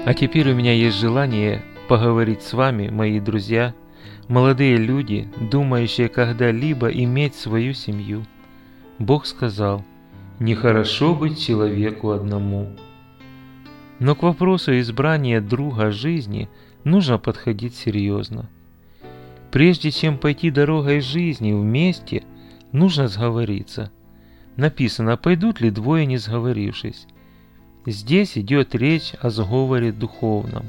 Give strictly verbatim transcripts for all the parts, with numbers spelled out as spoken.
А теперь у меня есть желание поговорить с вами, мои друзья, молодые люди, думающие когда-либо иметь свою семью. Бог сказал: «Нехорошо быть человеку одному». Но к вопросу избрания друга жизни нужно подходить серьезно. Прежде чем пойти дорогой жизни вместе, нужно сговориться. Написано: «Пойдут ли двое, не сговорившись?» Здесь идет речь о сговоре духовном.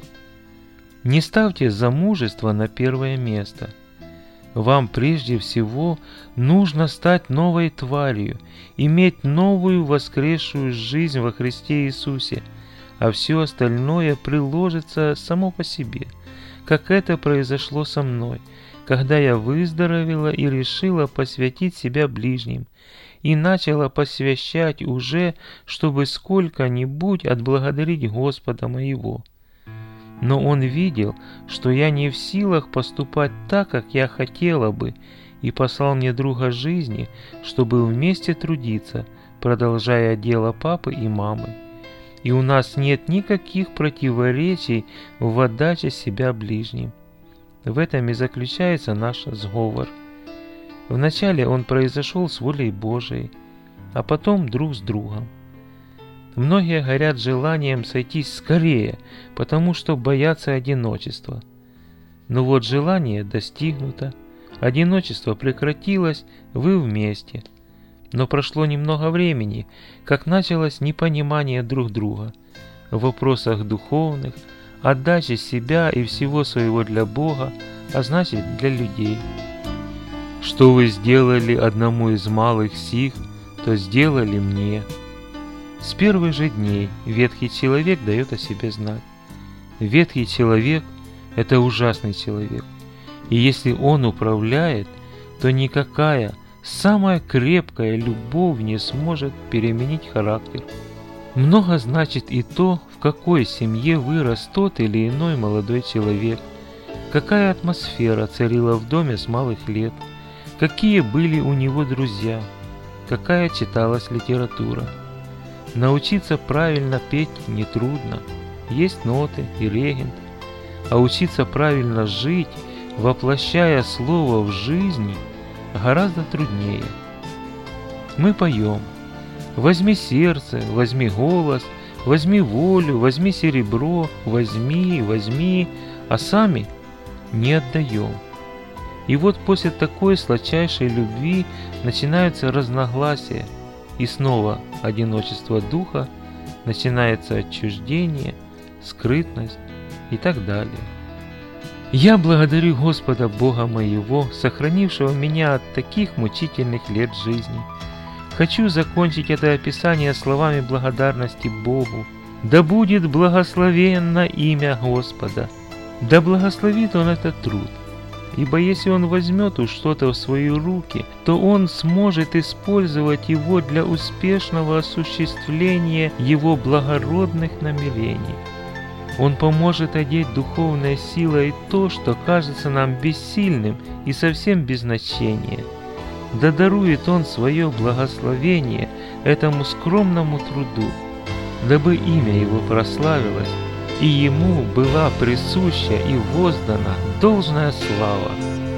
Не ставьте замужество на первое место. Вам прежде всего нужно стать новой тварью, иметь новую воскресшую жизнь во Христе Иисусе, а все остальное приложится само по себе, как это произошло со мной, когда я выздоровела и решила посвятить себя ближним, и начала посвящать уже, чтобы сколько-нибудь отблагодарить Господа моего. Но Он видел, что я не в силах поступать так, как я хотела бы, и послал мне друга жизни, чтобы вместе трудиться, продолжая дело папы и мамы. И у нас нет никаких противоречий в отдаче себя ближним. В этом и заключается наш сговор. Вначале он произошел с волей Божией, а потом друг с другом. Многие горят желанием сойтись скорее, потому что боятся одиночества. Но вот желание достигнуто, одиночество прекратилось, вы вместе. Но прошло немного времени, как началось непонимание друг друга в вопросах духовных, отдачи себя и всего своего для Бога, а значит для людей. Что вы сделали одному из малых сих, то сделали мне. С первых же дней ветхий человек дает о себе знать. Ветхий человек – это ужасный человек, и если он управляет, то никакая, самая крепкая любовь не сможет переменить характер. Много значит и то, в какой семье вырос тот или иной молодой человек, какая атмосфера царила в доме с малых лет, какие были у него друзья, какая читалась литература. Научиться правильно петь нетрудно, есть ноты и регент, а учиться правильно жить, воплощая слово в жизни, гораздо труднее. Мы поем: «Возьми сердце, возьми голос, возьми волю, возьми серебро, возьми, возьми», а сами не отдаем. И вот после такой сладчайшей любви начинаются разногласия, и снова одиночество духа, начинается отчуждение, скрытность и так далее. Я благодарю Господа Бога моего, сохранившего меня от таких мучительных лет жизни. Хочу закончить это описание словами благодарности Богу. Да будет благословенно имя Господа, да благословит Он этот труд. Ибо если он возьмет уж что-то в свои руки, то он сможет использовать его для успешного осуществления его благородных намерений. Он поможет одеть духовной силой то, что кажется нам бессильным и совсем без значения. Да дарует он свое благословение этому скромному труду, дабы имя его прославилось, и ему была присуща и воздана должная слава.